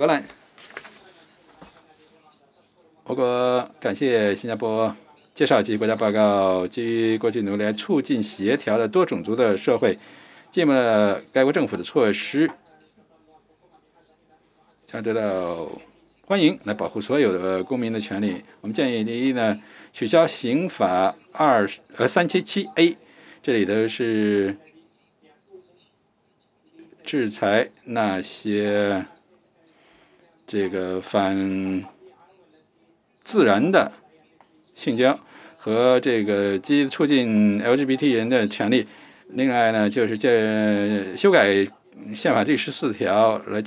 荷兰，我国感谢新加坡介绍其国家报告，基于过去努力来促进协调的多种族的社会，进一步了该国政府的措施，将得到欢迎，来保护所有的公民的权利。我们建议第一呢，取消刑法377A，这里头是制裁那些这个反自然的性交和这个促进 LGBT 人的权利。另外呢，就是修改宪法第14条来